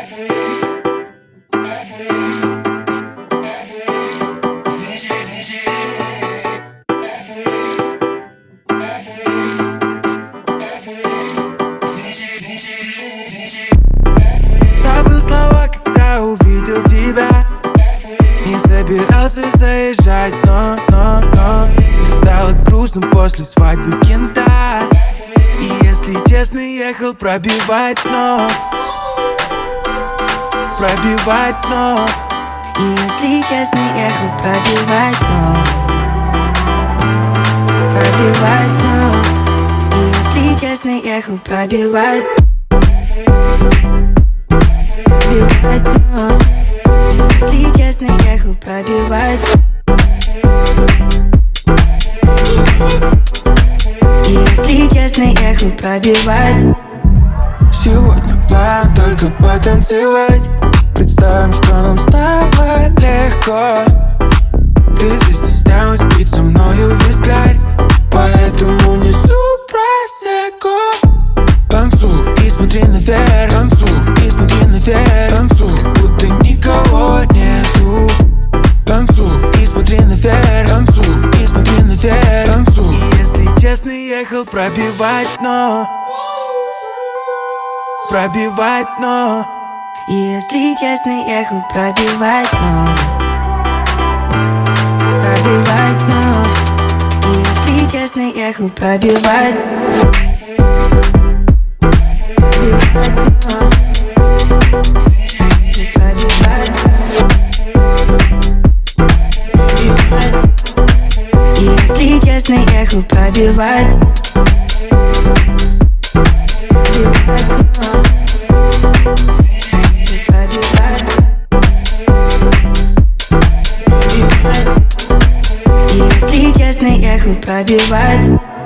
Забыл слова, когда увидел тебя. Не собирался заезжать, но мне стало грустно после свадьбы кента. И если честно, ехал пробивать дно. Пробивать дно. И если честно, ехал пробивать дно. Пробивать дно. И если честно, ехал пробивать. Пробивать дно. И если честно, ехал пробивать. И если честно, ехал пробивать. Сегодня план только потанцевать. Представим, что нам стало легко. Ты застеснялась пить со мною вискарь, поэтому несу просеку. Танцуй и смотри наверх, танцуй и смотри наверх, танцуй, как будто никого нету. Танцуй и смотри наверх, танцуй и смотри наверх, танцуй. И если честно, ехал пробивать дно. Пробивать дно. И если честно, ехал пробивать дно. Пробивать дно. И если честно, ехал пробивать. Пробивать дно. Пробивать. Пробивать. И если честно, ехал пробивать. Пробивать дно. И если честно, ехал пробивать.